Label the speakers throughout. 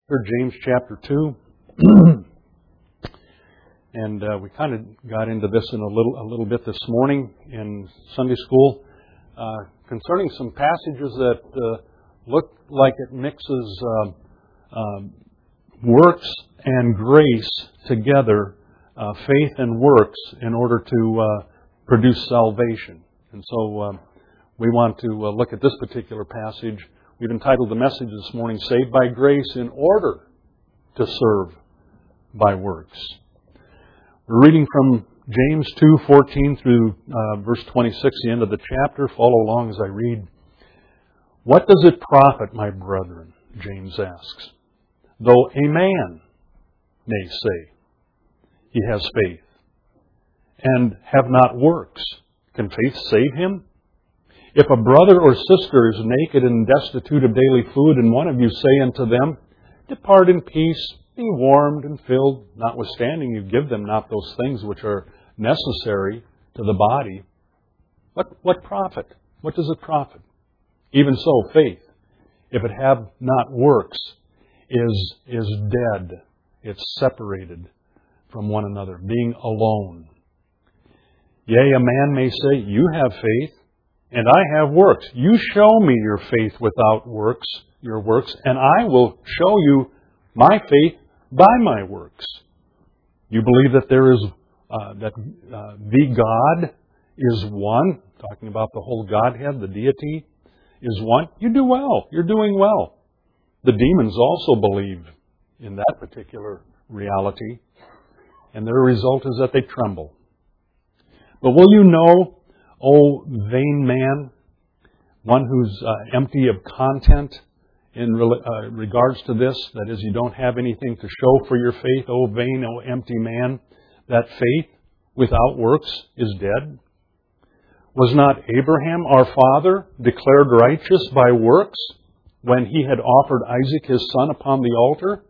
Speaker 1: Or James chapter 2. And we kind of got into this in a little bit this morning in Sunday school concerning some passages that look like it mixes works and grace together, faith and works, in order to produce salvation. And so we want to look at this particular passage. We've entitled the message this morning, Saved by Grace in Order to Serve by Works. We're reading from James 2:14 through verse 26, the end of the chapter. Follow along as I read. What does it profit, my brethren, James asks, though a man may say he has faith and have not works? Can faith save him? If a brother or sister is naked and destitute of daily food, and one of you say unto them, Depart in peace, be warmed and filled, notwithstanding you give them not those things which are necessary to the body, what profit? What does it profit? Even so, faith, if it have not works, is dead. It's separated from one another, being alone. Yea, a man may say, You have faith, and I have works. You show me your faith without works, your works, and I will show you my faith by my works. You believe that there is the God is one, talking about the whole Godhead, the deity is one. You do well. You're doing well. The demons also believe in that particular reality, and their result is that they tremble. But will you know, O vain man, one who's empty of content in regards to this, that is, you don't have anything to show for your faith, O vain, O empty man, that faith without works is dead? Was not Abraham, our father, declared righteous by works when he had offered Isaac his son upon the altar?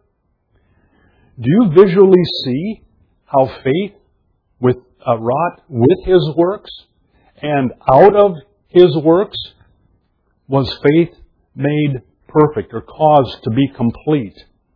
Speaker 1: Do you visually see how faith wrought with his works, and out of his works was faith made perfect, or caused to be complete?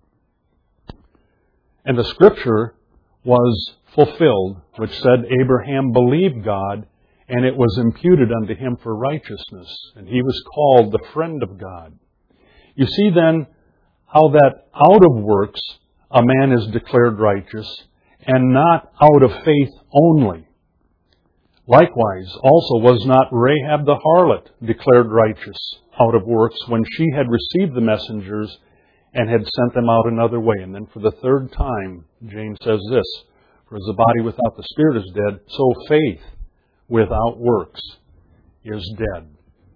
Speaker 1: And the Scripture was fulfilled, which said, Abraham believed God, and it was imputed unto him for righteousness, and he was called the friend of God. You see then how that out of works a man is declared righteous, and not out of faith only. Likewise, also was not Rahab the harlot declared righteous out of works when she had received the messengers and had sent them out another way? And then for the third time, James says this, For as the body without the spirit is dead, so faith without works is dead.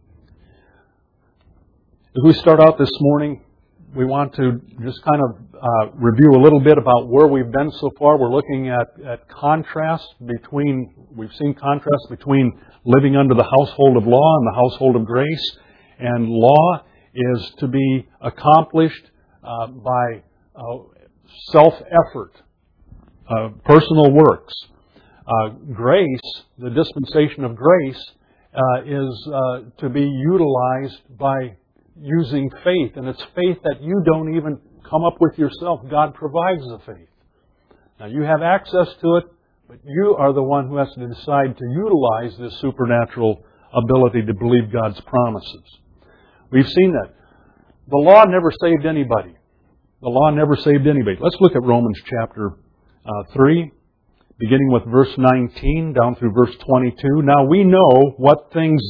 Speaker 1: As we start out this morning, we want to just kind of review a little bit about where we've been so far. We're looking at contrast between, we've seen contrast between living under the household of law and the household of grace. And law is to be accomplished by self-effort, personal works. Grace, the dispensation of grace, is to be utilized by using faith. And it's faith that you don't even come up with yourself. God provides the faith. Now you have access to it, but you are the one who has to decide to utilize this supernatural ability to believe God's promises. We've seen that. The law never saved anybody. The law never saved anybody. Let's look at Romans chapter 3, beginning with verse 19 down through verse 22. Now we know what things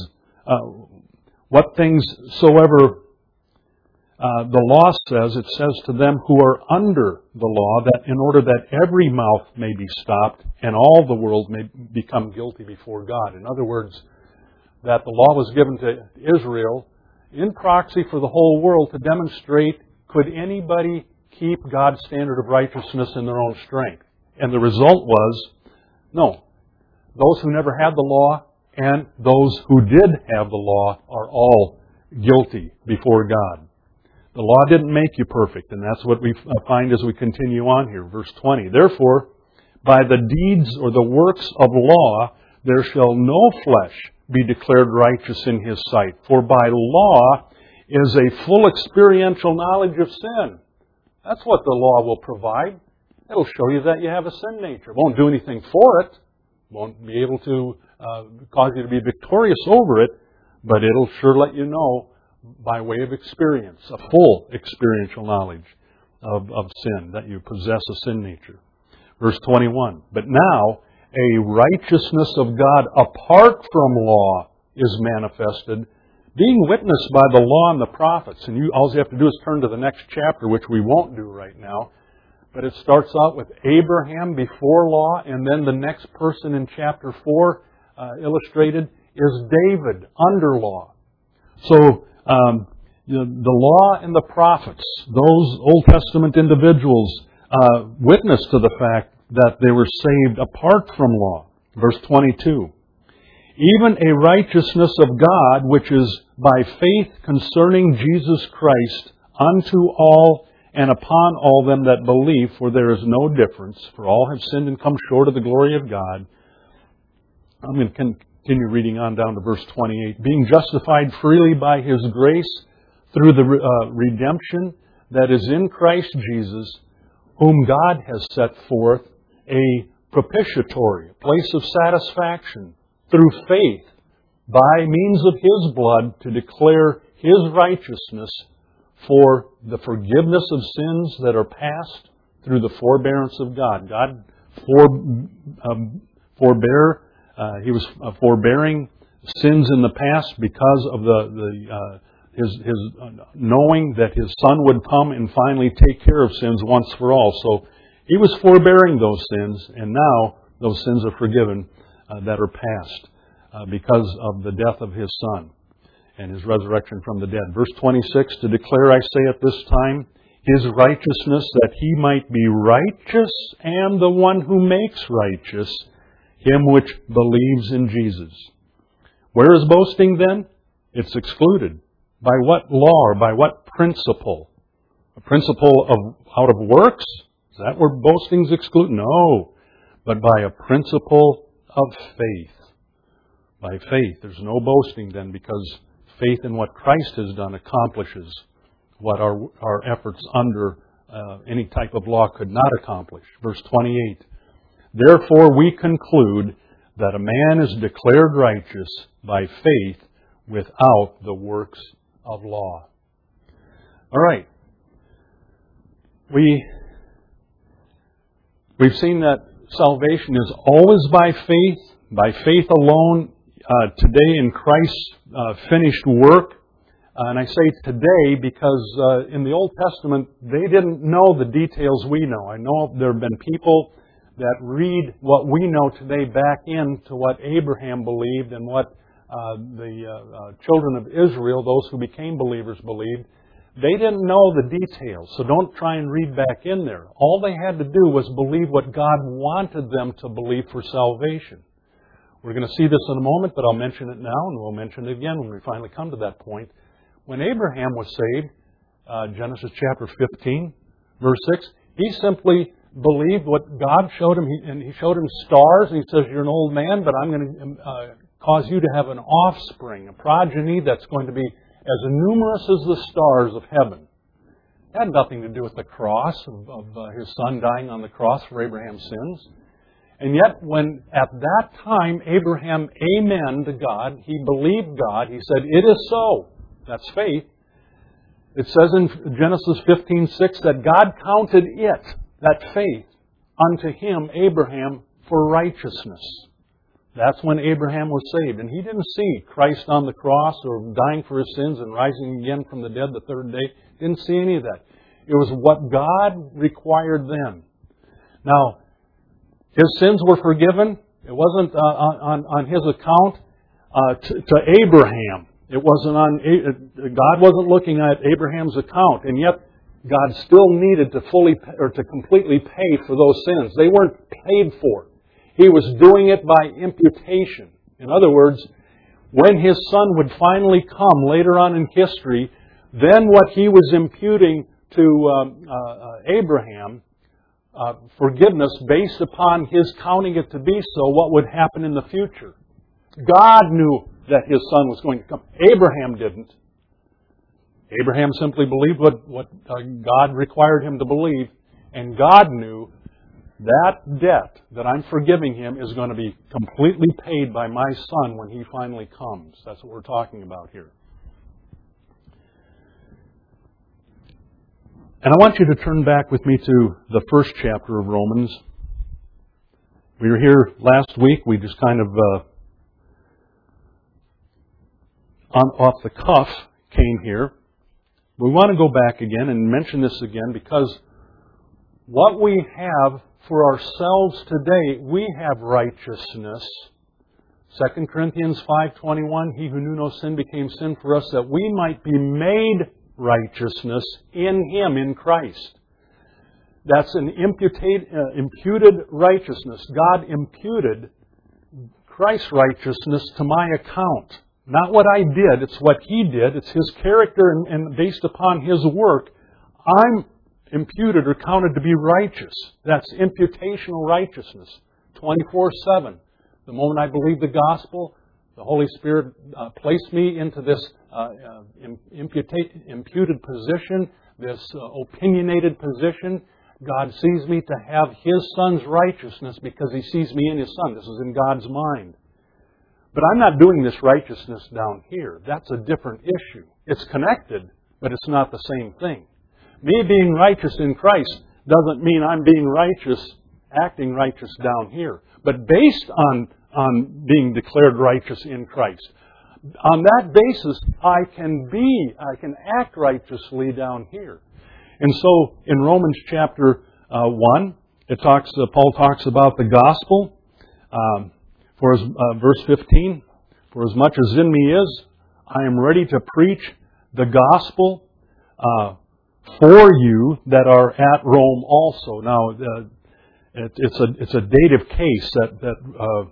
Speaker 1: soever the law says, it says to them who are under the law, that in order that every mouth may be stopped and all the world may become guilty before God. In other words, that the law was given to Israel in proxy for the whole world to demonstrate, could anybody keep God's standard of righteousness in their own strength? And the result was, no. Those who never had the law and those who did have the law are all guilty before God. The law didn't make you perfect, and that's what we find as we continue on here. Verse 20, Therefore, by the deeds or the works of law, there shall no flesh be declared righteous in His sight. For by law is a full experiential knowledge of sin. That's what the law will provide. It'll show you that you have a sin nature. It won't do anything for it. Won't be able to cause you to be victorious over it, but it'll sure let you know by way of experience, a full experiential knowledge of sin, that you possess a sin nature. Verse 21, but now a righteousness of God apart from law is manifested, being witnessed by the law and the prophets. And all you have to do is turn to the next chapter, which we won't do right now. But it starts out with Abraham before law, and then the next person in chapter 4 illustrated is David under law. So the law and the prophets, those Old Testament individuals, witness to the fact that they were saved apart from law. Verse 22. Even a righteousness of God, which is by faith concerning Jesus Christ, unto all and upon all them that believe, for there is no difference, for all have sinned and come short of the glory of God. I'm going to continue reading on down to verse 28. Being justified freely by His grace through the redemption that is in Christ Jesus, whom God has set forth a propitiatory, a place of satisfaction, through faith, by means of His blood, to declare His righteousness for the forgiveness of sins that are past through the forbearance of God. God He was forbearing sins in the past because of His knowing that His Son would come and finally take care of sins once for all. So He was forbearing those sins, and now those sins are forgiven that are past because of the death of His Son and His resurrection from the dead. Verse 26, to declare, I say at this time, His righteousness, that He might be righteous, and the one who makes righteous him which believes in Jesus. Where is boasting then? It's excluded. By what law or by what principle? A principle out of works? Is that where boasting's excluded? No. But by a principle of faith. By faith. There's no boasting then, because faith in what Christ has done accomplishes what our efforts under any type of law could not accomplish. Verse 28. Therefore we conclude that a man is declared righteous by faith without the works of law. All right. We've seen that salvation is always by faith alone, today in Christ's finished work. And I say today because in the Old Testament, they didn't know the details we know. I know there have been people that read what we know today back into what Abraham believed and what the children of Israel, those who became believers, believed. They didn't know the details, so don't try and read back in there. All they had to do was believe what God wanted them to believe for salvation. We're going to see this in a moment, but I'll mention it now, and we'll mention it again when we finally come to that point. When Abraham was saved, Genesis chapter 15, verse 6, he simply believed what God showed him, and He showed him stars, and He says, you're an old man, but I'm going to cause you to have an offspring, a progeny that's going to be as numerous as the stars of heaven. It had nothing to do with the cross, of His Son dying on the cross for Abraham's sins. And yet, when at that time Abraham amened to God, he believed God, he said, it is so. That's faith. It says in Genesis 15:6 that God counted it, that faith, unto him, Abraham, for righteousness. That's when Abraham was saved. And he didn't see Christ on the cross or dying for his sins and rising again from the dead the third day. Didn't see any of that. It was what God required then. Now, his sins were forgiven. It wasn't on his account to Abraham. It wasn't God wasn't looking at Abraham's account, and yet God still needed to to completely pay for those sins. They weren't paid for. He was doing it by imputation. In other words, when His Son would finally come later on in history, then what He was imputing to Abraham, forgiveness based upon His counting it to be so, what would happen in the future. God knew that His Son was going to come. Abraham didn't. Abraham simply believed what God required him to believe, and God knew that debt that I'm forgiving him is going to be completely paid by my son when he finally comes. That's what we're talking about here. And I want you to turn back with me to the first chapter of Romans. We were here last week. We just kind of, off the cuff, came here. We want to go back again and mention this again because what we have for ourselves today, we have righteousness. 2 Corinthians 5:21, He who knew no sin became sin for us that we might be made righteousness in Him, in Christ. That's an imputed righteousness. God imputed Christ's righteousness to my account. Not what I did, it's what He did. It's His character, and based upon His work, I'm imputed or counted to be righteous. That's imputational righteousness, 24/7. The moment I believe the gospel, the Holy Spirit placed me into this imputed position, this opinionated position. God sees me to have His Son's righteousness because He sees me in His Son. This is in God's mind. But I'm not doing this righteousness down here. That's a different issue. It's connected, but it's not the same thing. Me being righteous in Christ doesn't mean I'm being righteous, acting righteous down here. But based on being declared righteous in Christ, on that basis, I can act righteously down here. And so, in Romans chapter 1, Paul talks about the gospel. Verse 15, for as much as in me is, I am ready to preach the gospel for you that are at Rome also. Now, it's a dative case, that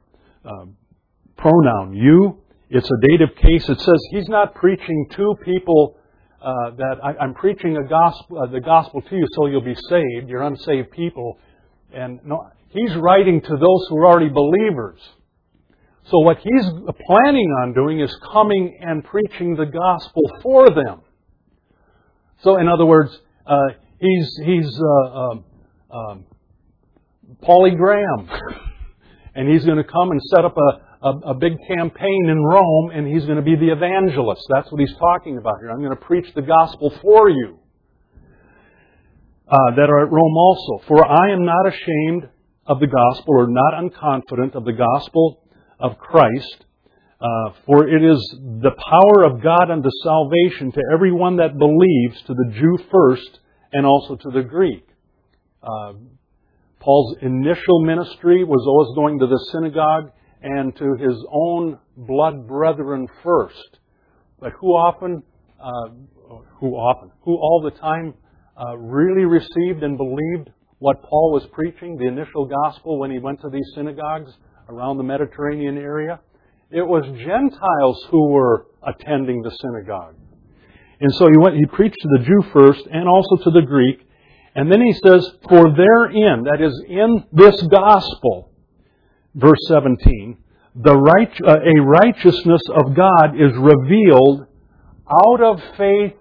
Speaker 1: pronoun you. It's a dative case. It says he's not preaching to people that I'm preaching the gospel to you so you'll be saved. You're unsaved people, and no. He's writing to those who are already believers. So what he's planning on doing is coming and preaching the gospel for them. So in other words, he's Paulie Graham. And he's going to come and set up a big campaign in Rome, and he's going to be the evangelist. That's what he's talking about here. I'm going to preach the gospel for you that are at Rome also. For I am not ashamed of the gospel, or not unconfident of the gospel of Christ, for it is the power of God unto salvation to everyone that believes, to the Jew first, and also to the Greek. Paul's initial ministry was always going to the synagogue and to his own blood brethren first. But who all the time really received and believed what Paul was preaching, the initial gospel, when he went to these synagogues around the Mediterranean area? It was Gentiles who were attending the synagogue. And so he preached to the Jew first and also to the Greek. And then he says, for therein, that is in this gospel, verse 17, a righteousness of God is revealed out of faith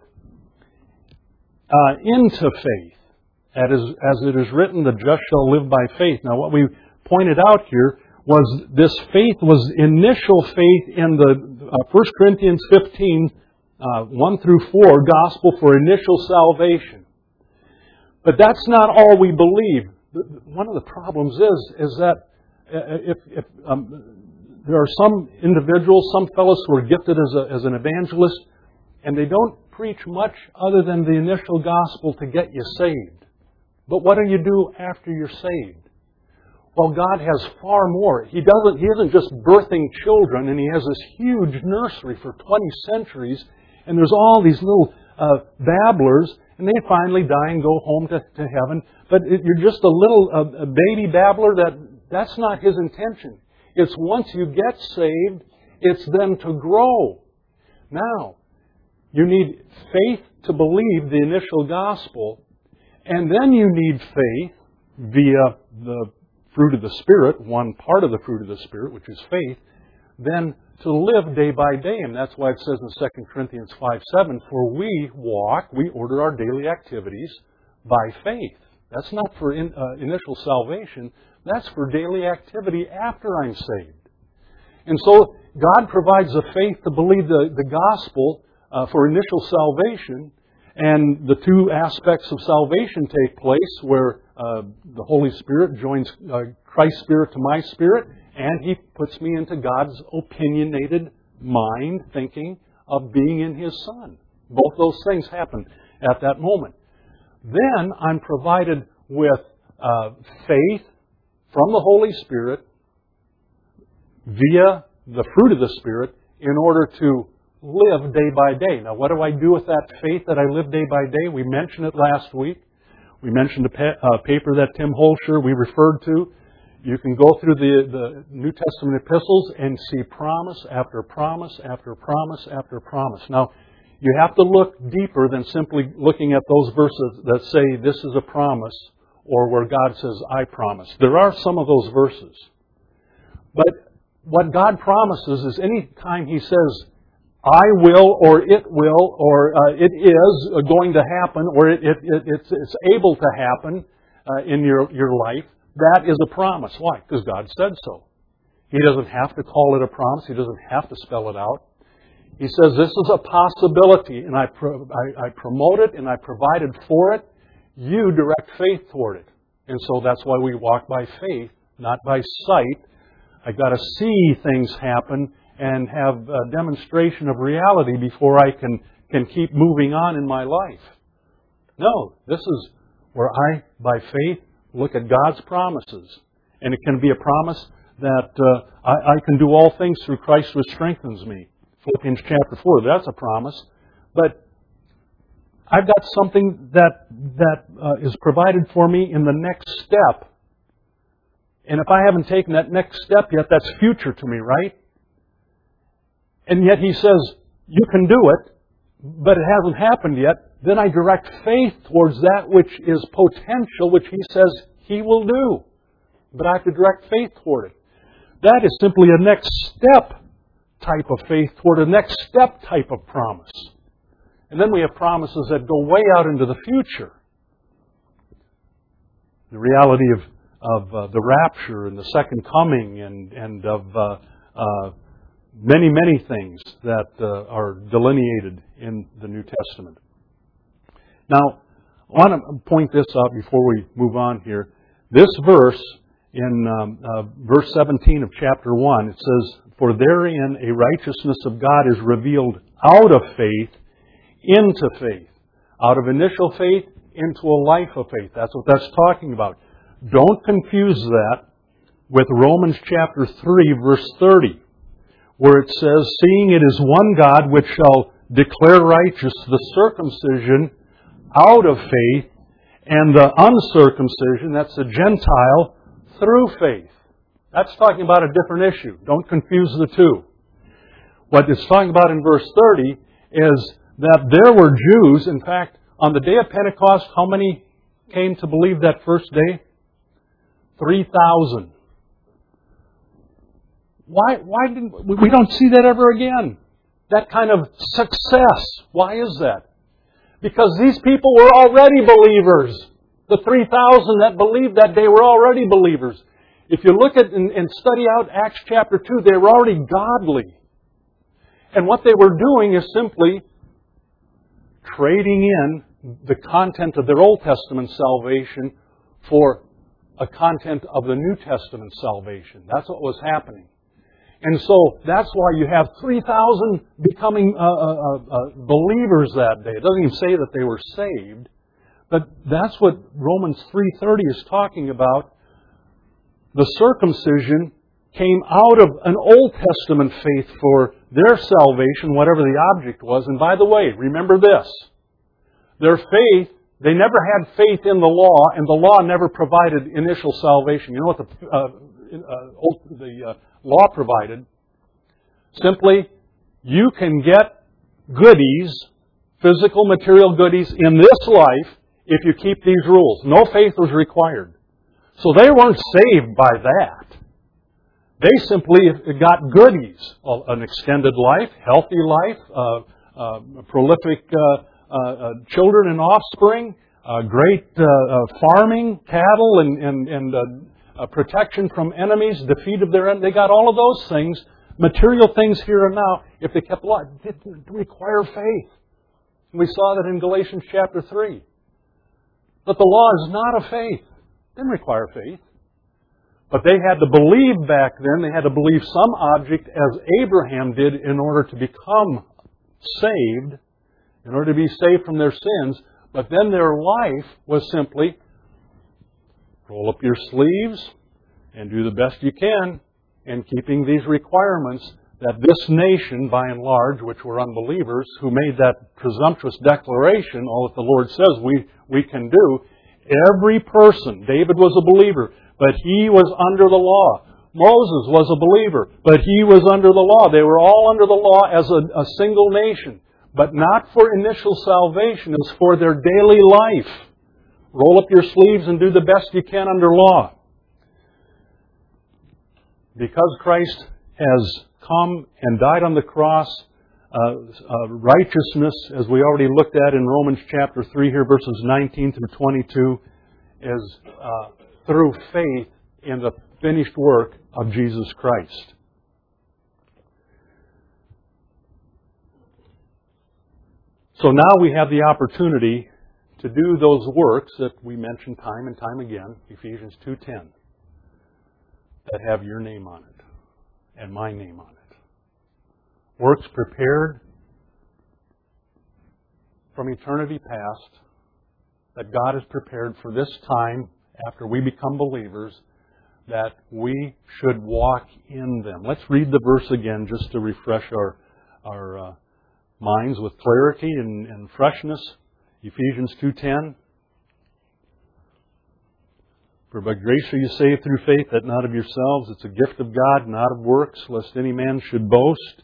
Speaker 1: into faith. As it is written, the just shall live by faith. Now, what we pointed out here was this faith was initial faith in the 1 Corinthians 15, 1 through 4, gospel for initial salvation. But that's not all we believe. One of the problems is that if there are some individuals, some fellows who are gifted as an evangelist, and they don't preach much other than the initial gospel to get you saved. But what do you do after you're saved? Well, God has far more. He isn't just birthing children, and He has this huge nursery for 20 centuries, and there's all these little babblers, and they finally die and go home to heaven. But you're just a little a baby babbler. That's not His intention. It's once you get saved, it's then to grow. Now, you need faith to believe the initial gospel, and then you need faith via the fruit of the Spirit, one part of the fruit of the Spirit, which is faith. then to live day by day. And that's why it says in 2 Corinthians 5:7, for we order our daily activities by faith. That's not for initial salvation. That's for daily activity after I'm saved. And so God provides the faith to believe the gospel for initial salvation. And the two aspects of salvation take place where the Holy Spirit joins Christ's Spirit to my spirit, and He puts me into God's opinionated mind, thinking of being in His Son. Both those things happen at that moment. Then I'm provided with faith from the Holy Spirit via the fruit of the Spirit in order to live day by day. Now, what do I do with that faith that I live day by day? We mentioned it last week. We mentioned a paper that Tim Holscher we referred to. You can go through the New Testament epistles and see promise after promise after promise after promise. Now, you have to look deeper than simply looking at those verses that say this is a promise or where God says, I promise. There are some of those verses. But what God promises is any time He says, I will, or it will, or it is going to happen, or it's able to happen in your life, that is a promise. Why? Because God said so. He doesn't have to call it a promise. He doesn't have to spell it out. He says this is a possibility, and I promote it, and I provided for it. You direct faith toward it. And so that's why we walk by faith, not by sight. I've got to see things happen and have a demonstration of reality before I can keep moving on in my life. No, this is where I, by faith, look at God's promises. And it can be a promise that I can do all things through Christ who strengthens me. Philippians chapter 4, that's a promise. But I've got something that is provided for me in the next step. And if I haven't taken that next step yet, that's future to me, right? And yet He says, you can do it, but it hasn't happened yet. Then I direct faith towards that which is potential, which He says He will do. But I have to direct faith toward it. That is simply a next step type of faith toward a next step type of promise. And then we have promises that go way out into the future. The reality of the rapture and the second coming and of many, many things that are delineated in the New Testament. Now, I want to point this out before we move on here. This verse, in verse 17 of chapter 1, it says, for therein a righteousness of God is revealed out of faith into faith. Out of initial faith into a life of faith. That's what that's talking about. Don't confuse that with Romans chapter 3, verse 30, where it says, seeing it is one God which shall declare righteous the circumcision out of faith, and the uncircumcision, that's the Gentile, through faith. That's talking about a different issue. Don't confuse the two. What it's talking about in verse 30 is that there were Jews. In fact, on the day of Pentecost, how many came to believe that first day? 3,000. Why didn't we don't see that ever again? That kind of success. Why is that? Because these people were already believers. The 3,000 that believed that day were already believers. If you look at and study out Acts chapter 2, they were already godly. And what they were doing is simply trading in the content of their Old Testament salvation for a content of the New Testament salvation. That's what was happening. And so that's why you have 3,000 becoming believers that day. It doesn't even say that they were saved. But that's what Romans 3:30 is talking about. The circumcision came out of an Old Testament faith for their salvation, whatever the object was. And by the way, remember this. Their faith, they never had faith in the law, and the law never provided initial salvation. You know what the law provided? Simply, you can get goodies, physical, material goodies in this life if you keep these rules. No faith was required. So they weren't saved by that. They simply got goodies: an extended life, healthy life, prolific children and offspring, great farming, cattle, and protection from enemies, defeat of their enemies. They got all of those things, material things here and now. If they kept alive, it didn't require faith. We saw that in Galatians chapter 3. But the law is not of faith. It didn't require faith. But they had to believe back then. They had to believe some object, as Abraham did, in order to become saved, in order to be saved from their sins. But then their life was simply roll up your sleeves and do the best you can in keeping these requirements that this nation, by and large, which were unbelievers, who made that presumptuous declaration, all that the Lord says we can do. Every person, David was a believer, but he was under the law. Moses was a believer, but he was under the law. They were all under the law as a single nation, but not for initial salvation. It was for their daily life. Roll up your sleeves and do the best you can under law. Because Christ has come and died on the cross, righteousness, as we already looked at in Romans chapter 3 here, verses 19 through 22, is through faith in the finished work of Jesus Christ. So now we have the opportunity to do those works that we mentioned time and time again, Ephesians 2:10, that have your name on it and my name on it. Works prepared from eternity past, that God has prepared for this time after we become believers, that we should walk in them. Let's read the verse again just to refresh our minds with clarity and freshness. Ephesians 2:10. For by grace are you saved through faith, that not of yourselves. It's a gift of God, not of works, lest any man should boast.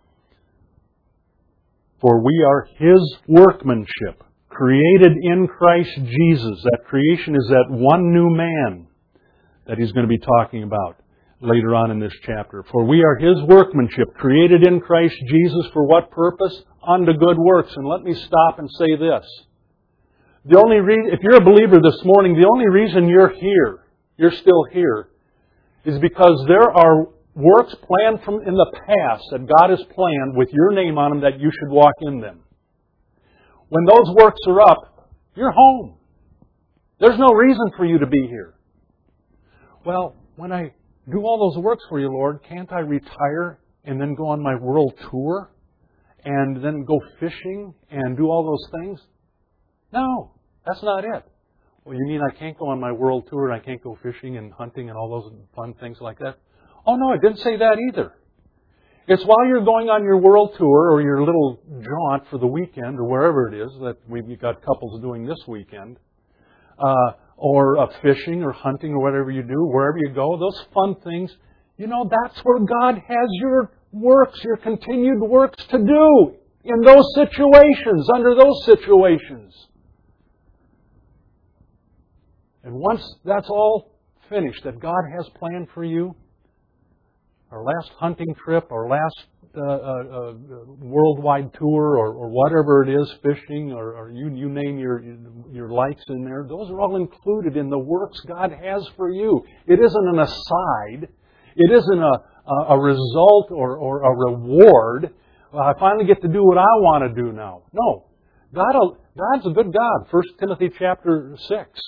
Speaker 1: For we are His workmanship, created in Christ Jesus. That creation is that one new man that he's going to be talking about later on in this chapter. For we are His workmanship, created in Christ Jesus for what purpose? Unto good works. And let me stop and say this. If you're a believer this morning, the only reason you're here, you're still here, is because there are works planned in the past that God has planned with your name on them that you should walk in them. When those works are up, you're home. There's no reason for you to be here. Well, when I do all those works for you, Lord, can't I retire and then go on my world tour and then go fishing and do all those things? No, that's not it. Well, you mean I can't go on my world tour and I can't go fishing and hunting and all those fun things like that? Oh, no, it didn't say that either. It's while you're going on your world tour or your little jaunt for the weekend or wherever it is that we've got couples doing this weekend, or fishing or hunting or whatever you do, wherever you go, those fun things, that's where God has your works, your continued works to do in those situations, under those situations. And once that's all finished, that God has planned for you, our last hunting trip, our last worldwide tour, or whatever it is, fishing, or you name your likes in there, those are all included in the works God has for you. It isn't an aside. It isn't a result or a reward. I finally get to do what I want to do now. No. God's a good God. 1 Timothy chapter 6.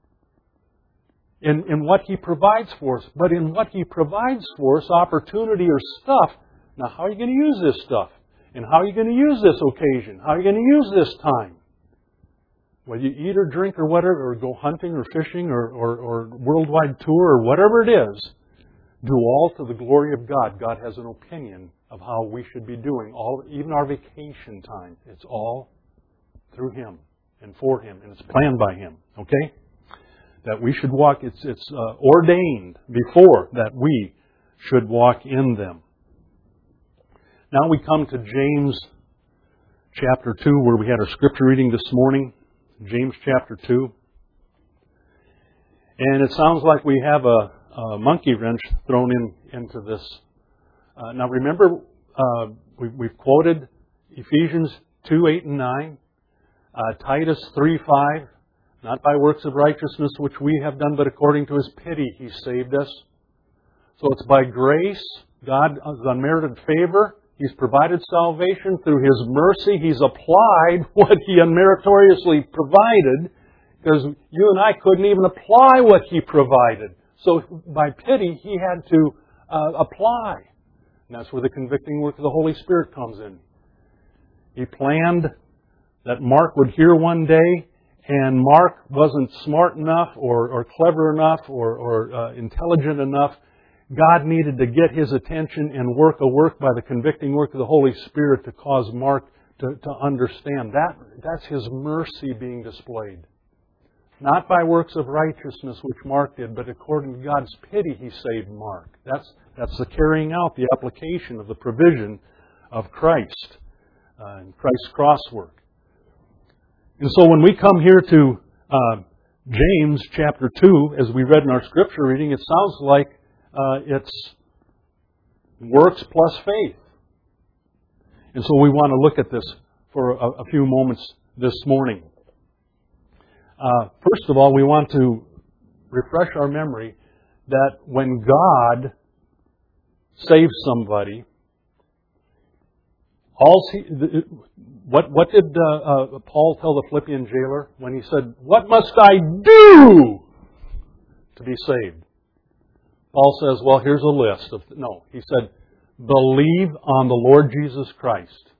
Speaker 1: In what He provides for us. But in what He provides for us, opportunity or stuff, now how are you going to use this stuff? And how are you going to use this occasion? How are you going to use this time? Whether you eat or drink or whatever, or go hunting or fishing or worldwide tour or whatever it is, do all to the glory of God. God has an opinion of how we should be doing. Even our vacation time, it's all through Him and for Him. And it's planned by Him. Okay? That we should walk, it's ordained before that we should walk in them. Now we come to James chapter 2, where we had our scripture reading this morning. James chapter 2. And it sounds like we have monkey wrench thrown into this. Now remember, we've quoted Ephesians 2:8 and 9, Titus 3:5, not by works of righteousness which we have done, but according to His pity He saved us. So it's by grace, God's unmerited favor. He's provided salvation through His mercy. He's applied what He unmeritoriously provided, because you and I couldn't even apply what He provided. So by pity, He had to apply. And that's where the convicting work of the Holy Spirit comes in. He planned that Mark would hear one day, and Mark wasn't smart enough or clever enough or intelligent enough. God needed to get his attention and work a work by the convicting work of the Holy Spirit to cause Mark to understand. That's His mercy being displayed. Not by works of righteousness which Mark did, but according to God's pity He saved Mark. That's the carrying out, the application of the provision of Christ and Christ's cross work. And so when we come here to James chapter 2, as we read in our scripture reading, it sounds like it's works plus faith. And so we want to look at this for a few moments this morning. First of all, we want to refresh our memory that when God saves somebody, what did Paul tell the Philippian jailer when he said, "What must I do to be saved?" Paul says, well, here's a list. He said, believe on the Lord Jesus Christ.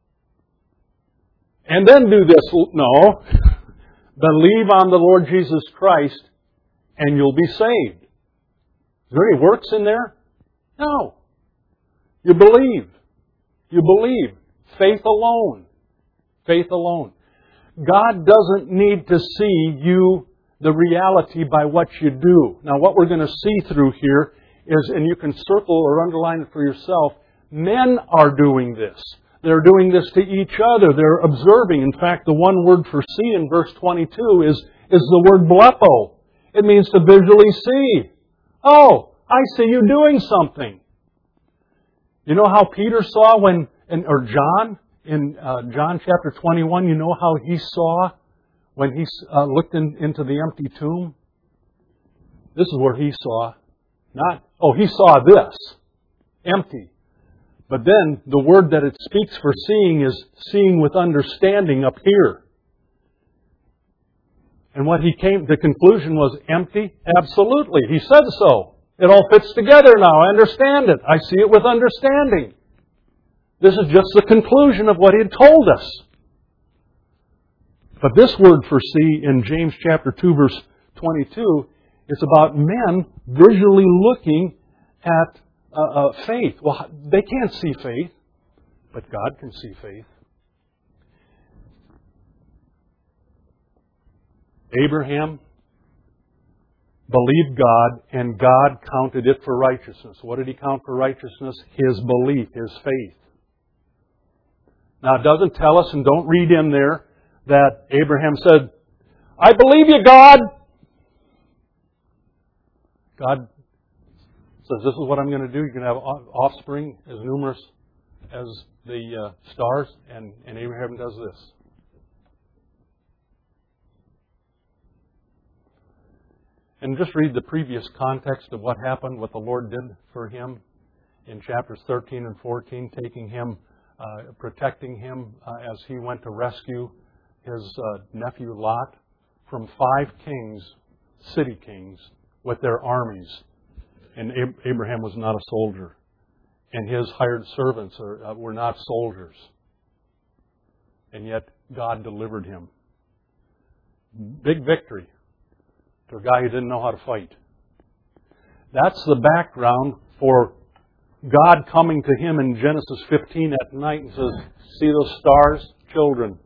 Speaker 1: And then do this. No. Believe on the Lord Jesus Christ and you'll be saved. Is there any works in there? No. You believe. You believe. Faith alone. Faith alone. God doesn't need to see you the reality by what you do. Now what we're going to see through here is, and you can circle or underline it for yourself, men are doing this. They're doing this to each other. They're observing. In fact, the one word for see in verse 22 is the word blepo. It means to visually see. Oh, I see you doing something. You know how Peter saw or John, in John chapter 21, you know how he saw when he looked into the empty tomb? This is where he saw. He saw this. Empty. But then the word that it speaks for seeing is seeing with understanding up here. And what the conclusion was empty? Absolutely. He said so. It all fits together now. I understand it. I see it with understanding. This is just the conclusion of what he had told us. But this word for see in James chapter 2 verse 22 is about men visually looking at faith. Well, they can't see faith, but God can see faith. Abraham believed God, and God counted it for righteousness. What did He count for righteousness? His belief, his faith. Now, it doesn't tell us, and don't read in there, that Abraham said, I believe you, God. God says, this is what I'm going to do. You're going to have offspring as numerous as the stars. And Abraham does this. And just read the previous context of what happened, what the Lord did for him in chapters 13 and 14, taking him, protecting him as he went to rescue his nephew Lot from 5 kings, city kings, with their armies. And Abraham was not a soldier. And his hired servants were not soldiers. And yet God delivered him. Big victory to a guy who didn't know how to fight. That's the background for God coming to him in Genesis 15 at night and says, see those stars, children?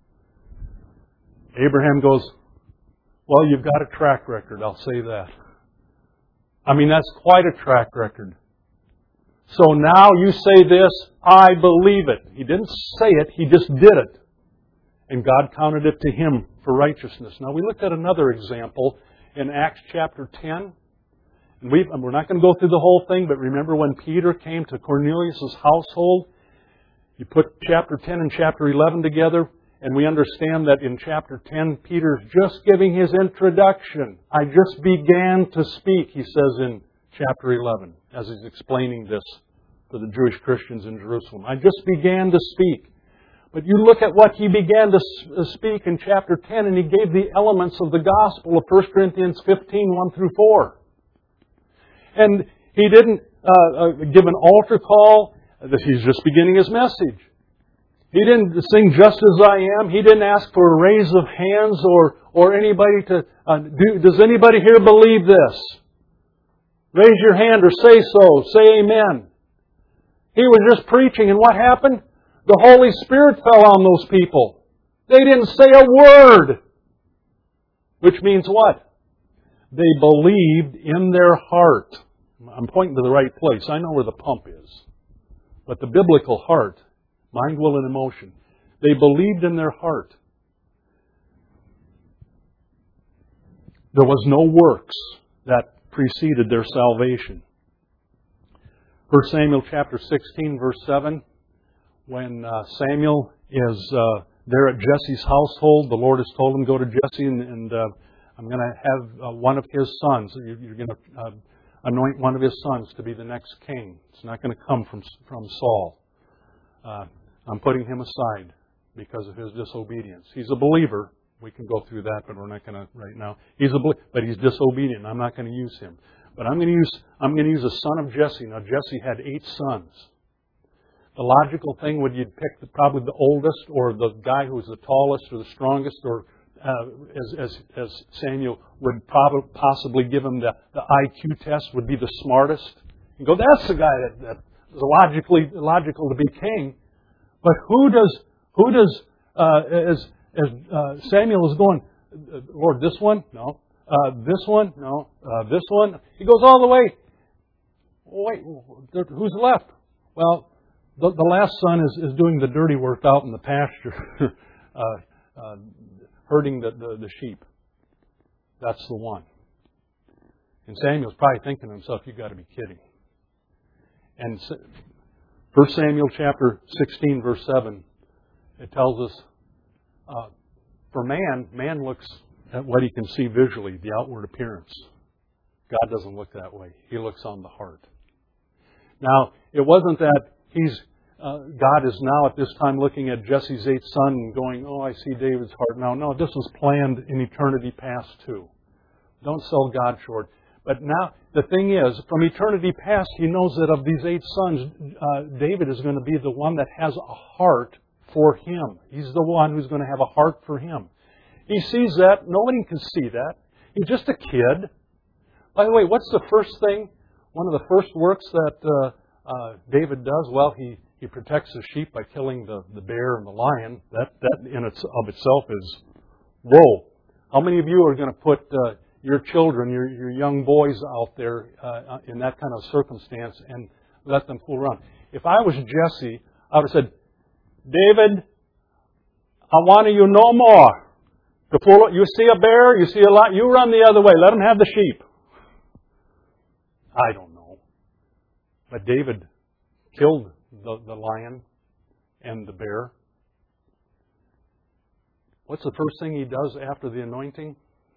Speaker 1: Abraham goes, well, you've got a track record, I'll say that. I mean, that's quite a track record. So now you say this, I believe it. He didn't say it, he just did it. And God counted it to him for righteousness. Now we looked at another example in Acts chapter 10. We're not going to go through the whole thing, but remember when Peter came to Cornelius' household? You put chapter 10 and chapter 11 together, and we understand that in chapter 10, Peter's just giving his introduction. I just began to speak, he says in chapter 11, as he's explaining this to the Jewish Christians in Jerusalem. I just began to speak. But you look at what he began to speak in chapter 10, and he gave the elements of the gospel of 1 Corinthians 15, 1 through 4. And he didn't give an altar call. He's just beginning his message. He didn't sing Just As I Am. He didn't ask for a raise of hands or anybody to... does anybody here believe this? Raise your hand or say so. Say amen. He was just preaching, and what happened? The Holy Spirit fell on those people. They didn't say a word. Which means what? They believed in their heart. I'm pointing to the right place. I know where the pump is. But the biblical heart, mind, will, and emotion. They believed in their heart. There was no works that preceded their salvation. 1 Samuel chapter 16, verse 7. When Samuel is there at Jesse's household, the Lord has told him, go to Jesse and I'm going to have one of his sons. You're going to anoint one of his sons to be the next king. It's not going to come from Saul. I'm putting him aside because of his disobedience. He's a believer. We can go through that, but we're not going to right now. But he's disobedient. I'm not going to use him. But I'm going to use a son of Jesse. Now Jesse had 8 sons. The logical thing would you'd pick probably the oldest or the guy who was the tallest or the strongest, or as Samuel would possibly give him the IQ test, would be the smartest. You go, that's the guy that is logical to be king. But who does as Samuel is going, Lord, this one? No. This one? No. This one? He goes all the way. Wait, who's left? Well, the last son is doing the dirty work out in the pasture, herding the sheep. That's the one. And Samuel's probably thinking to himself, you've got to be kidding. And 1 Samuel chapter 16, verse 7, it tells us, for man looks at what he can see visually, the outward appearance. God doesn't look that way. He looks on the heart. Now, it wasn't that God is now at this time looking at Jesse's 8th son and going, oh, I see David's heart now. No, this was planned in eternity past too. Don't sell God short. But now, the thing is, from eternity past, He knows that of these 8 sons, David is going to be the one that has a heart for Him. He's the one who's going to have a heart for Him. He sees that. Nobody can see that. He's just a kid. By the way, what's the first thing? One of the first works that David does? Well, he protects the sheep by killing the bear and the lion. That in itself is, whoa. How many of you are going to put your children, your young boys out there in that kind of circumstance and let them fool around? If I was Jesse, I would have said, David, I want you no more. You see a bear, you see a lion, you run the other way. Let them have the sheep. I don't know. But David killed the lion and the bear. What's the first thing he does after the anointing?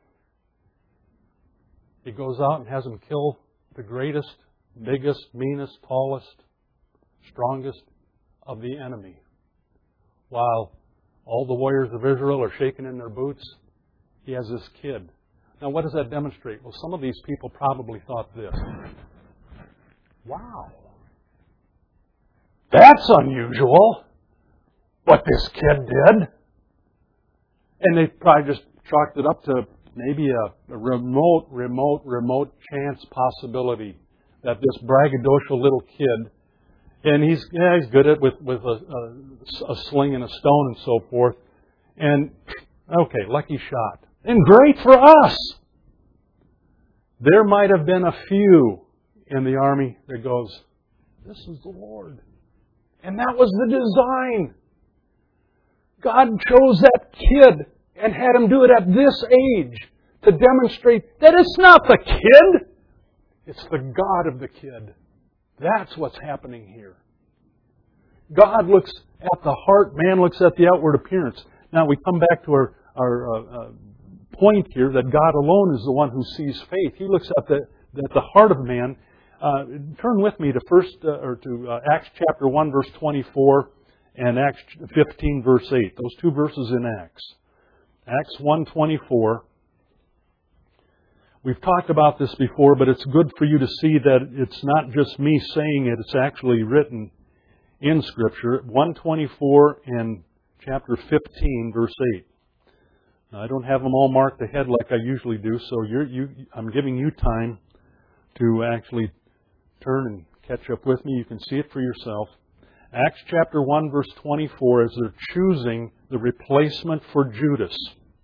Speaker 1: He goes out and has them kill the greatest, biggest, meanest, tallest, strongest of the enemy. While all the warriors of Israel are shaking in their boots, he has this kid. Now, what does that demonstrate? Well, some of these people probably thought this. Wow. That's unusual, what this kid did. And they probably just chalked it up to maybe a remote chance possibility that this braggadocious little kid, and he's good at with a sling and a stone and so forth. And okay, lucky shot. And great for us. There might have been a few in the army that goes, this is the Lord. And that was the design. God chose that kid and had him do it at this age to demonstrate that it's not the kid. It's the God of the kid. That's what's happening here. God looks at the heart, man looks at the outward appearance. Now we come back to our point here that God alone is the one who sees faith. He looks at the heart of man. Turn with me to Acts chapter 1 verse 24 and Acts 15 verse 8. Those two verses in Acts. Acts 1:24. We've talked about this before, but it's good for you to see that it's not just me saying it, it's actually written in Scripture. 1:24 and chapter 15, verse 8. Now, I don't have them all marked ahead like I usually do, so I'm giving you time to actually turn and catch up with me. You can see it for yourself. Acts chapter 1, verse 24, as they're choosing the replacement for Judas.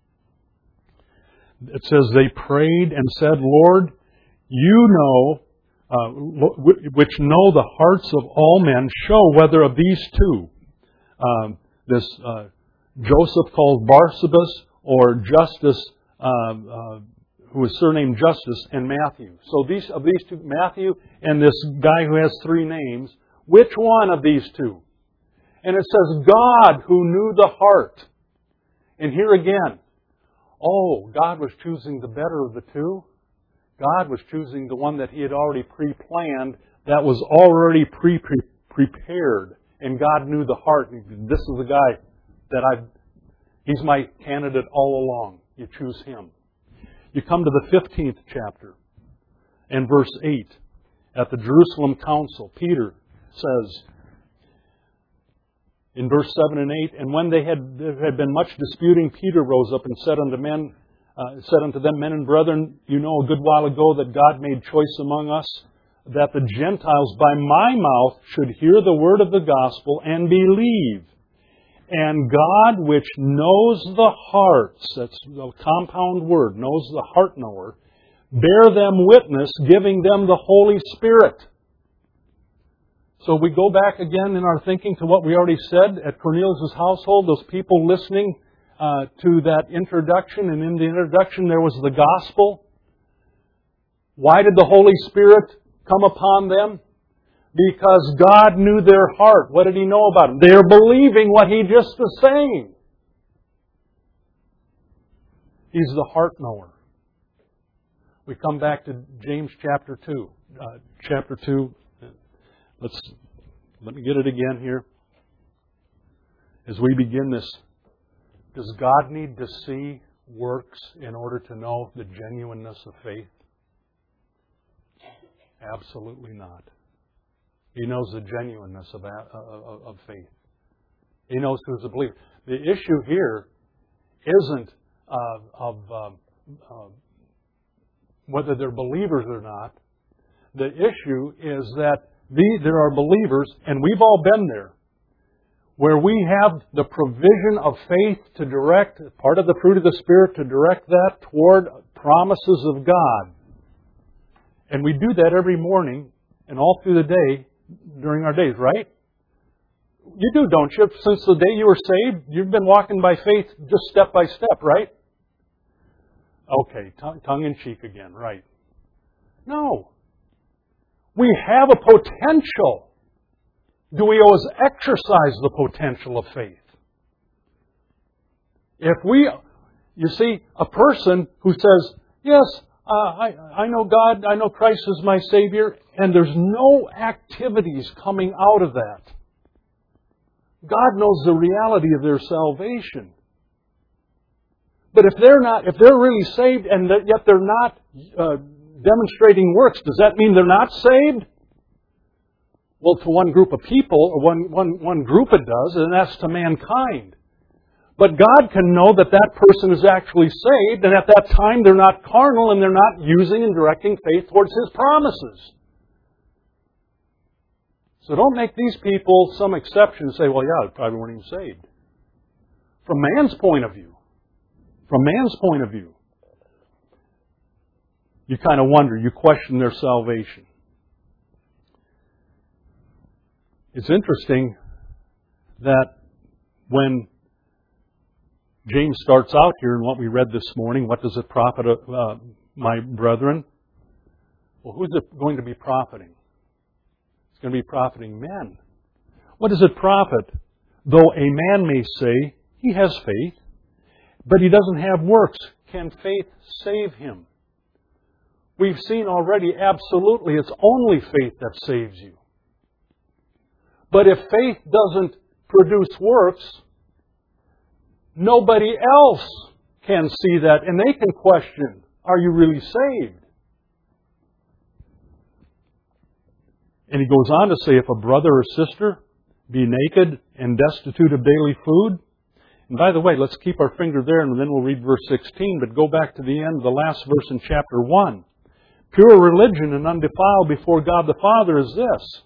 Speaker 1: It says, they prayed and said, Lord, you know, which know the hearts of all men, show whether of these two, this Joseph called Barsabas, or Justus, who is surnamed Justus, and Matthew. So of these two, Matthew and this guy who has three names, which one of these two? And it says, God who knew the heart. And here again, God was choosing the better of the two. God was choosing the one that He had already pre-planned, that was already prepared. And God knew the heart. This is the guy He's my candidate all along. You choose him. You come to the 15th chapter and verse 8. At the Jerusalem council, Peter says, in verse 7 and 8, and when there had been much disputing, Peter rose up and said unto them, men and brethren, you know a good while ago that God made choice among us, that the Gentiles by my mouth should hear the word of the gospel and believe. And God, which knows the hearts, that's the compound word, knows the heart knower, bear them witness, giving them the Holy Spirit. So we go back again in our thinking to what we already said at Cornelius' household, those people listening to that introduction, and in the introduction there was the gospel. Why did the Holy Spirit come upon them? Because God knew their heart. What did He know about them? They're believing what He just was saying. He's the heart knower. We come back to James chapter 2. Chapter 2. Let me get it again here. As we begin this, does God need to see works in order to know the genuineness of faith? Absolutely not. He knows the genuineness of faith. He knows who's a believer. The issue here isn't of whether they're believers or not. The issue is that there are believers, and we've all been there, where we have the provision of faith to direct, part of the fruit of the Spirit, to direct that toward promises of God. And we do that every morning and all through the day, during our days, right? You do, don't you? Since the day you were saved, you've been walking by faith just step by step, right? Okay, tongue in cheek again, right? No. We have a potential. Do we always exercise the potential of faith? You see, a person who says, yes, I know God, I know Christ is my Savior, and there's no activities coming out of that. God knows the reality of their salvation. But if they're really saved and yet they're not demonstrating works, does that mean they're not saved? Well, to one group of people, or one group it does, and that's to mankind. But God can know that that person is actually saved, and at that time they're not carnal and they're not using and directing faith towards His promises. So don't make these people some exception and say, well, yeah, they probably weren't even saved. From man's point of view. You kind of wonder, you question their salvation. It's interesting that when James starts out here in what we read this morning, what does it profit, my brethren? Well, who's it going to be profiting? It's going to be profiting men. What does it profit? Though a man may say he has faith, but he doesn't have works, can faith save him? We've seen already, absolutely, it's only faith that saves you. But if faith doesn't produce works, nobody else can see that, and they can question, are you really saved? And he goes on to say, if a brother or sister be naked and destitute of daily food. And by the way, let's keep our finger there and then we'll read verse 16, but go back to the end, the last verse in chapter 1. Pure religion and undefiled before God the Father is this.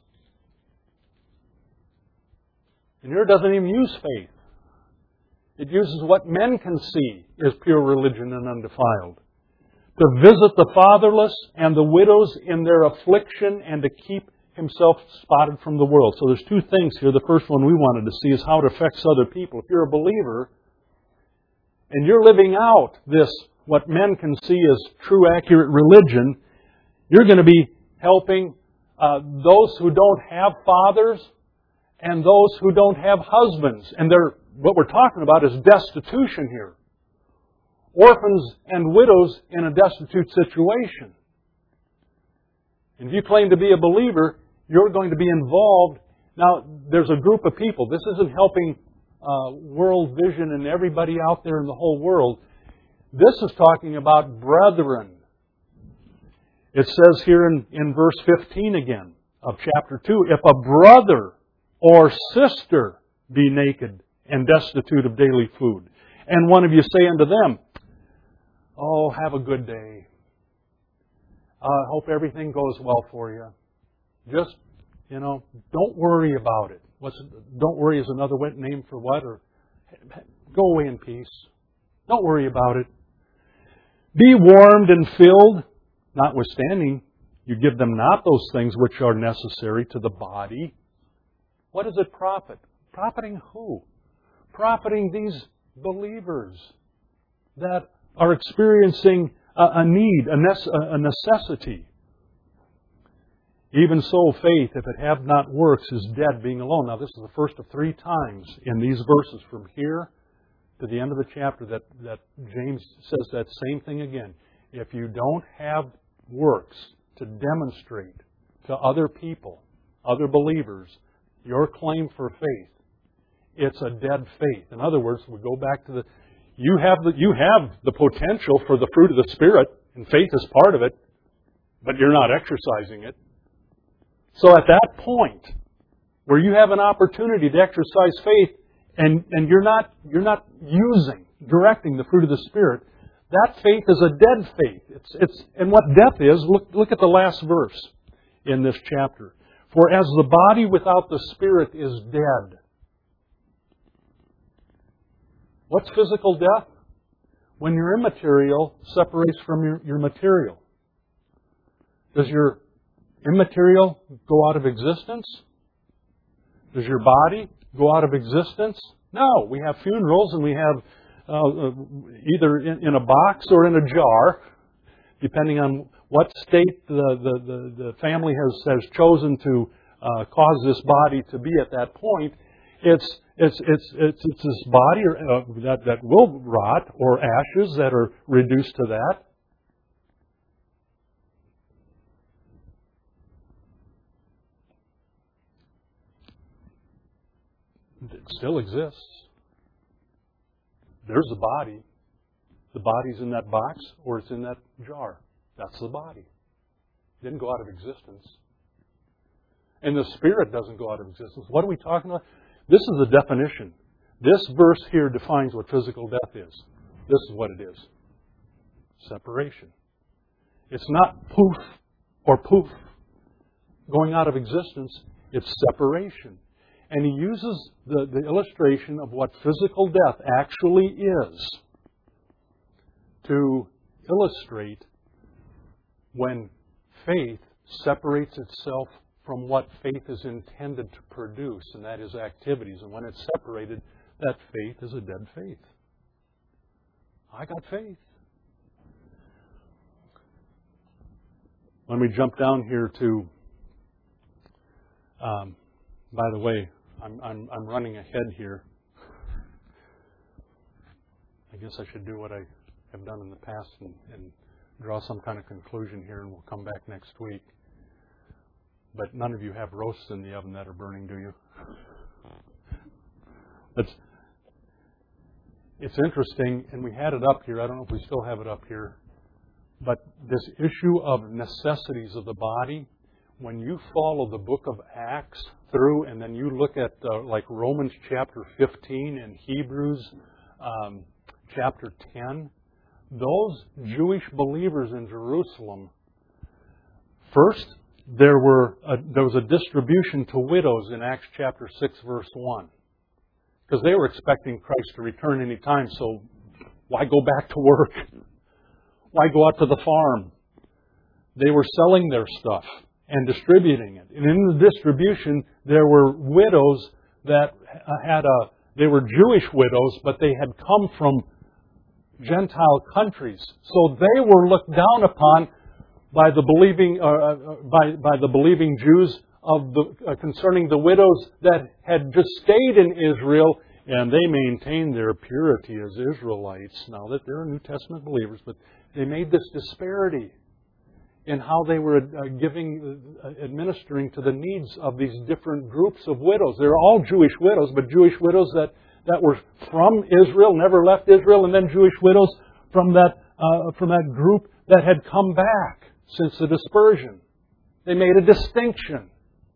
Speaker 1: And here it doesn't even use faith. It uses what men can see as pure religion and undefiled. To visit the fatherless and the widows in their affliction and to keep himself spotted from the world. So there's two things here. The first one we wanted to see is how it affects other people. If you're a believer and you're living out this, what men can see as true, accurate religion, you're going to be helping those who don't have fathers and those who don't have husbands. And what we're talking about is destitution here. Orphans and widows in a destitute situation. And if you claim to be a believer, you're going to be involved. Now, there's a group of people. This isn't helping World Vision and everybody out there in the whole world. This is talking about brethren. It says here in verse 15 again of chapter 2, if a brother or sister be naked and destitute of daily food, and one of you say unto them, oh, have a good day. I hope everything goes well for you. Just, don't worry about it. Don't worry is another name for what? Or go away in peace. Don't worry about it. Be warmed and filled, notwithstanding you give them not those things which are necessary to the body. What does it profit? Profiting who? Profiting these believers that are experiencing a need, a necessity. Even so, faith, if it have not works, is dead, being alone. Now, this is the first of 3 times in these verses from here to the end of the chapter that James says that same thing again. If you don't have works to demonstrate to other people, other believers, your claim for faith, it's a dead faith. In other words, we go back to you have the potential for the fruit of the Spirit, and faith is part of it, but you're not exercising it. So at that point, where you have an opportunity to exercise faith, and you're not directing the fruit of the Spirit, that faith is a dead faith. And what death is, look at the last verse in this chapter. For as the body without the Spirit is dead. What's physical death? When your immaterial separates from your material. Does your immaterial go out of existence? Does your body go out of existence? No. We have funerals and we have either in a box or in a jar, depending on what state the family has chosen to cause this body to be at that point. It's this body that will rot, or ashes that are reduced to that. It still exists. There's the body. The body's in that box or it's in that jar. That's the body. It didn't go out of existence. And the Spirit doesn't go out of existence. What are we talking about? This is the definition. This verse here defines what physical death is. This is what it is. Separation. It's not poof or poof going out of existence. It's separation. And he uses the illustration of what physical death actually is to illustrate when faith separates itself from what faith is intended to produce, and that is activities. And when it's separated, that faith is a dead faith. I got faith. when we jump down here to, by the way, I'm running ahead here. I guess I should do what I have done in the past and draw some kind of conclusion here, and we'll come back next week. But none of you have roasts in the oven that are burning, do you? It's interesting, and we had it up here. I don't know if we still have it up here. But this issue of necessities of the body, when you follow the book of Acts through, and then you look at like Romans chapter 15 and Hebrews chapter 10, those Jewish believers in Jerusalem, first, there was a distribution to widows in Acts chapter 6, verse 1. Because they were expecting Christ to return any time, so why go back to work? Why go out to the farm? They were selling their stuff and distributing it. And in the distribution, there were widows that they were Jewish widows, but they had come from Gentile countries. So they were looked down upon by the believing Jews concerning the widows that had just stayed in Israel, and they maintained their purity as Israelites. Now that they're New Testament believers, but they made this disparity in how they were administering to the needs of these different groups of widows. They're all Jewish widows, but Jewish widows that were from Israel, never left Israel, and then Jewish widows from that group that had come back since the dispersion. They made a distinction.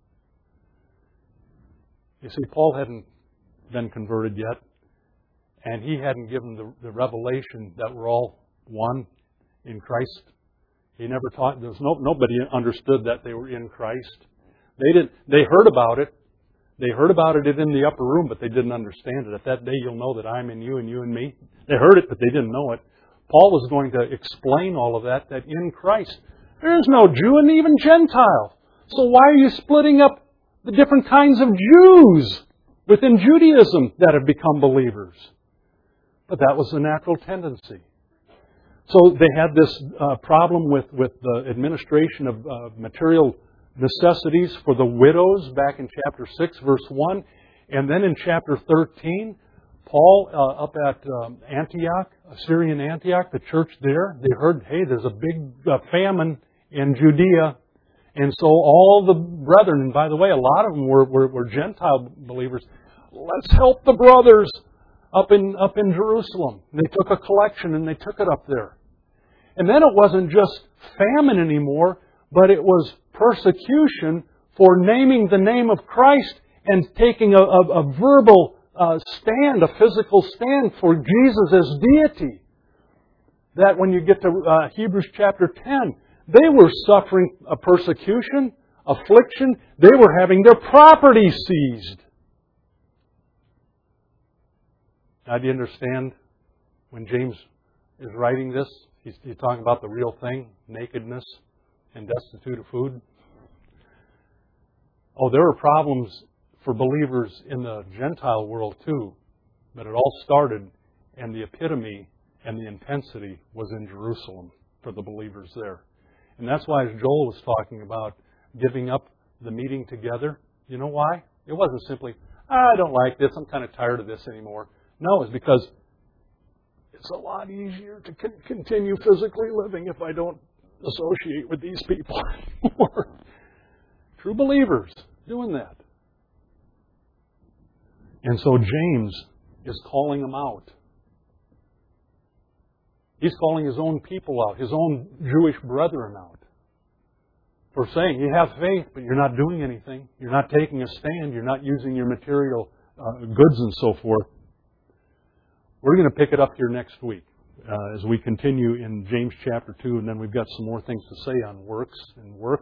Speaker 1: You see, Paul hadn't been converted yet, and he hadn't given the revelation that we're all one in Christ. He never taught. Nobody understood that they were in Christ. They heard about it. They heard about it in the upper room, but they didn't understand it. At that day, you'll know that I'm in you and you in me. They heard it, but they didn't know it. Paul was going to explain all of that in Christ, there is no Jew and even Gentile. So why are you splitting up the different kinds of Jews within Judaism that have become believers? But that was the natural tendency. So they had this problem with the administration of material necessities for the widows back in chapter 6, verse 1. And then in chapter 13, Paul up at Antioch, Syrian Antioch, the church there, they heard, hey, there's a big famine in Judea. And so all the brethren, and by the way, a lot of them were Gentile believers, let's help the brothers up in Jerusalem. And they took a collection and they took it up there. And then it wasn't just famine anymore, but it was persecution for naming the name of Christ and taking a verbal stand, a physical stand for Jesus as deity. That when you get to Hebrews chapter 10, they were suffering a persecution, affliction. They were having their property seized. Now, do you understand when James is writing this? He's talking about the real thing, nakedness and destitute of food. Oh, there were problems for believers in the Gentile world too, but it all started, and the epitome and the intensity was in Jerusalem for the believers there. And that's why, as Joel was talking about giving up the meeting together, you know why? It wasn't simply, I don't like this, I'm kind of tired of this anymore. No, it's because it's a lot easier to continue physically living if I don't associate with these people anymore. True believers doing that. And so James is calling them out. He's calling his own people out, his own Jewish brethren out, for saying, you have faith, but you're not doing anything. You're not taking a stand. You're not using your material goods and so forth. We're going to pick it up here next week as we continue in James chapter 2, and then we've got some more things to say on works. And works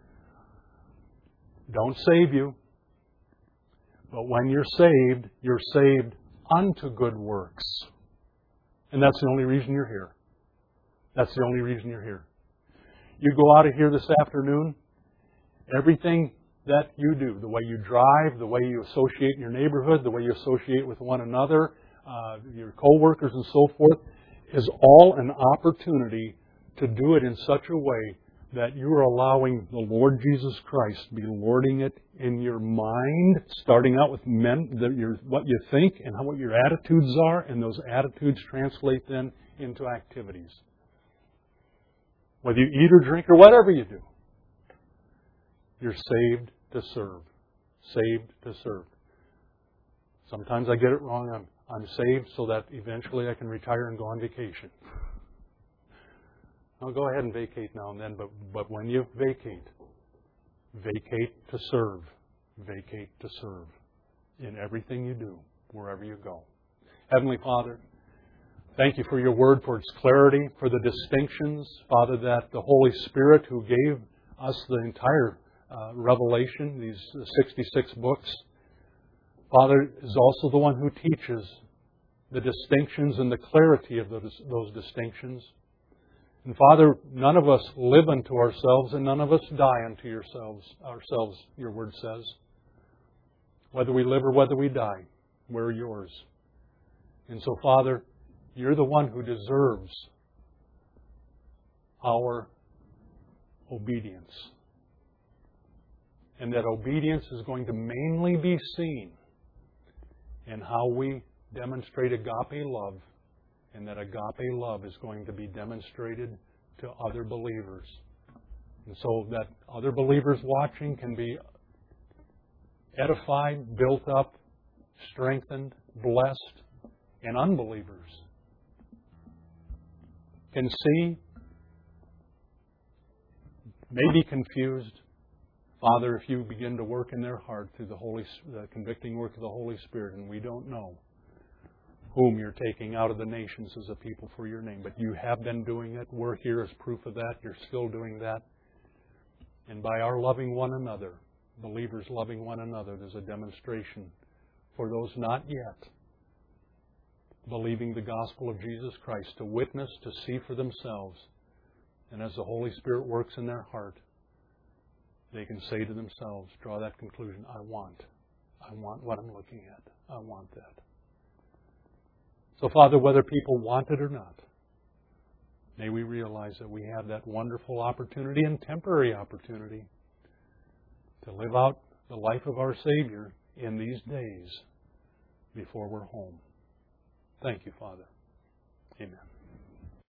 Speaker 1: don't save you, but when you're saved unto good works. And that's the only reason you're here. That's the only reason you're here. You go out of here this afternoon, everything that you do, the way you drive, the way you associate in your neighborhood, the way you associate with one another, your co-workers and so forth, is all an opportunity to do it in such a way that you are allowing the Lord Jesus Christ to be lording it in your mind, starting out with what you think and what your attitudes are, and those attitudes translate then into activities. Whether you eat or drink or whatever you do, you're saved to serve. Saved to serve. Sometimes I get it wrong. I'm saved so that eventually I can retire and go on vacation. I'll go ahead and vacate now and then, but when you vacate to serve. Vacate to serve in everything you do, wherever you go. Heavenly Father, thank you for your word, for its clarity, for the distinctions, Father, that the Holy Spirit who gave us the entire Revelation, these 66 books, Father, is also the one who teaches the distinctions and the clarity of those distinctions. And Father, none of us live unto ourselves and none of us die unto ourselves, your word says. Whether we live or whether we die, we're yours. And so, Father, you're the one who deserves our obedience. And that obedience is going to mainly be seen in how we demonstrate agape love, and that agape love is going to be demonstrated to other believers. And so that other believers watching can be edified, built up, strengthened, blessed, and unbelievers can see, may be confused. Father, if you begin to work in their heart through the convicting work of the Holy Spirit, and we don't know whom you're taking out of the nations as a people for your name, but you have been doing it. We're here as proof of that. You're still doing that. And by our loving one another, believers loving one another, there's a demonstration for those not yet believing the gospel of Jesus Christ to witness, to see for themselves. And as the Holy Spirit works in their heart, they can say to themselves, draw that conclusion, I want what I'm looking at. I want that. So, Father, whether people want it or not, may we realize that we have that wonderful opportunity and temporary opportunity to live out the life of our Savior in these days before we're home. Thank you, Father. Amen.